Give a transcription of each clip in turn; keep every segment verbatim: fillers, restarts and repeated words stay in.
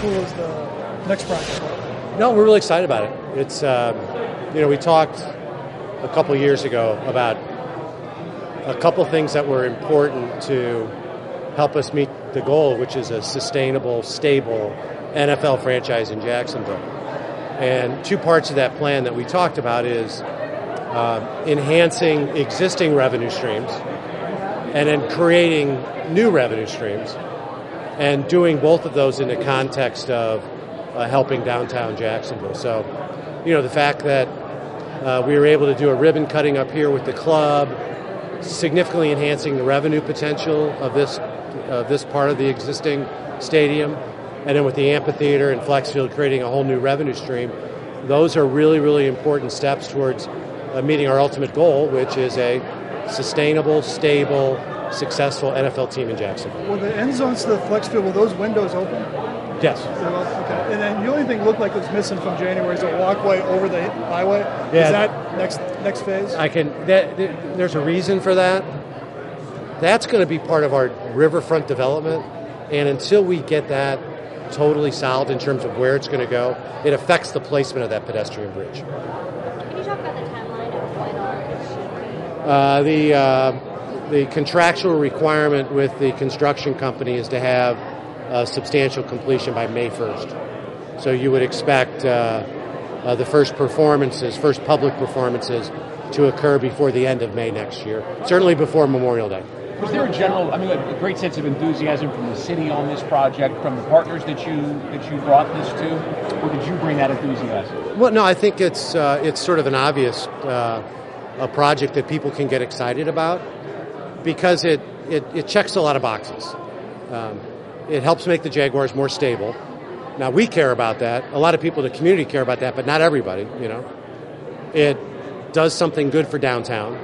cool is the next project? No, we're really excited about it. It's, um, you know, we talked a couple years ago about a couple things that were important to help us meet the goal, which is a sustainable, stable N F L franchise in Jacksonville. And two parts of that plan that we talked about is uh, enhancing existing revenue streams and then creating new revenue streams, and doing both of those in the context of uh, helping downtown Jacksonville. So, you know, the fact that uh, we were able to do a ribbon cutting up here with the club, significantly enhancing the revenue potential of this of this part of the existing stadium, and then with the amphitheater and flex field creating a whole new revenue stream, those are really, really important steps towards uh, meeting our ultimate goal, which is a sustainable, stable, successful N F L team in Jacksonville. Will the end zones to the flex field, will those windows open? Yes. Okay. And then the only thing looked like it was missing from January is a walkway over the highway. Yeah. Is that next next phase? I can. That, there's a reason for that. That's going to be part of our riverfront development, and until we get that totally solved in terms of where it's going to go, it affects the placement of that pedestrian bridge. Can you talk about the timeline of when all this should be? Uh, the uh, the contractual requirement with the construction company is to have uh, substantial completion by May first. So you would expect uh, uh, the first performances, first public performances, to occur before the end of May next year, certainly before Memorial Day. Was there a general, I mean, a great sense of enthusiasm from the city on this project, from the partners that you that you brought this to, or did you bring that enthusiasm? Well, no, I think it's uh, it's sort of an obvious uh, a project that people can get excited about because it, it, it checks a lot of boxes. Um, it helps make the Jaguars more stable. Now, we care about that. A lot of people in the community care about that, but not everybody, you know. It does something good for downtown.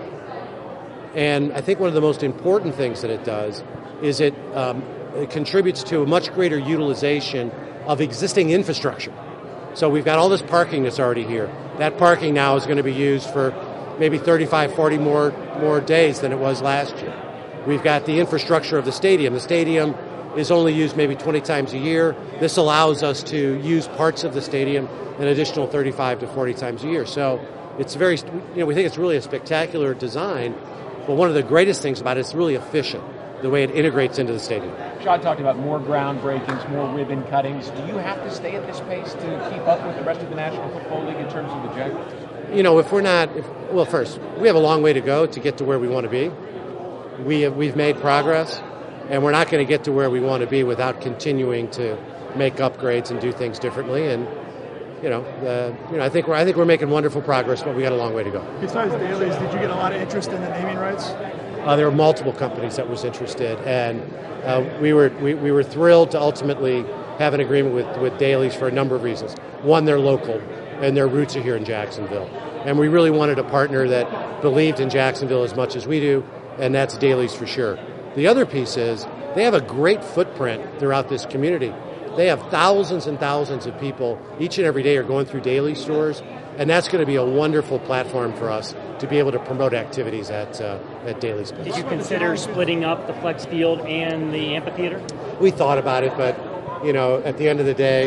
And I think one of the most important things that it does is it, um, it contributes to a much greater utilization of existing infrastructure. So we've got all this parking that's already here. That parking now is going to be used for maybe thirty-five, forty more, more days than it was last year. We've got the infrastructure of the stadium. The stadium is only used maybe twenty times a year. This allows us to use parts of the stadium an additional thirty-five to forty times a year. So it's very, you know, we think it's really a spectacular design. But one of the greatest things about it is really efficient, the way it integrates into the stadium. Sean talked about more ground breakings, more ribbon cuttings. Do you have to stay at this pace to keep up with the rest of the National Football League in terms of the Jaguars? You know, if we're not, if, well, first, we have a long way to go to get to where we want to be. We have, we've made progress, and we're not going to get to where we want to be without continuing to make upgrades and do things differently. And you know, uh, you know, I think we're I think we're making wonderful progress, but we got a long way to go. Besides Dailies, did you get a lot of interest in the naming rights? Uh, there were multiple companies that was interested, and uh, we were we, we were thrilled to ultimately have an agreement with with Dailies for a number of reasons. One, they're local, and their roots are here in Jacksonville, and we really wanted a partner that believed in Jacksonville as much as we do, and that's Dailies for sure. The other piece is they have a great footprint throughout this community. They have thousands and thousands of people each and every day are going through Daily stores, and that's going to be a wonderful platform for us to be able to promote activities at uh, at Daily Space. Did you consider splitting up the flex field and the amphitheater? We thought about it, but you know, at the end of the day,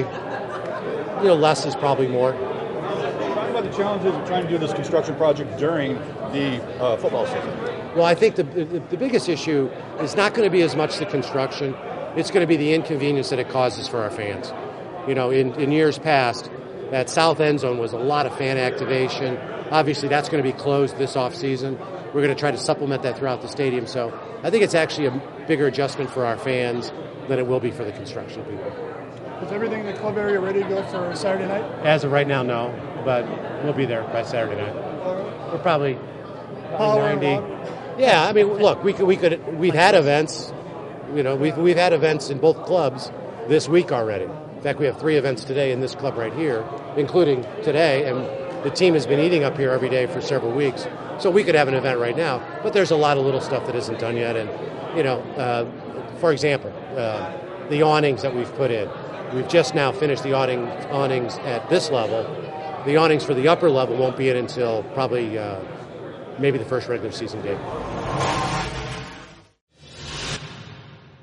you know, less is probably more. Talk about the challenges of trying to do this construction project during the uh, football season. Well, I think the, the the biggest issue is not going to be as much the construction. It's going to be the inconvenience that it causes for our fans. You know, in, in years past, that south end zone was a lot of fan activation. Obviously, that's going to be closed this off season. We're going to try to supplement that throughout the stadium. So I think it's actually a bigger adjustment for our fans than it will be for the construction people. Is everything in the club area ready to go for Saturday night? As of right now, no, but we'll be there by Saturday night. We're probably, probably ninety. Yeah, I mean, look, we could, we could, we've had events. You know, we've we've had events in both clubs this week already. In fact, we have three events today in this club right here, including today, and the team has been eating up here every day for several weeks. So we could have an event right now, but there's a lot of little stuff that isn't done yet. And, you know, uh, for example, uh, the awnings that we've put in. We've just now finished the awning, awnings at this level. The awnings for the upper level won't be in until probably uh, maybe the first regular season game.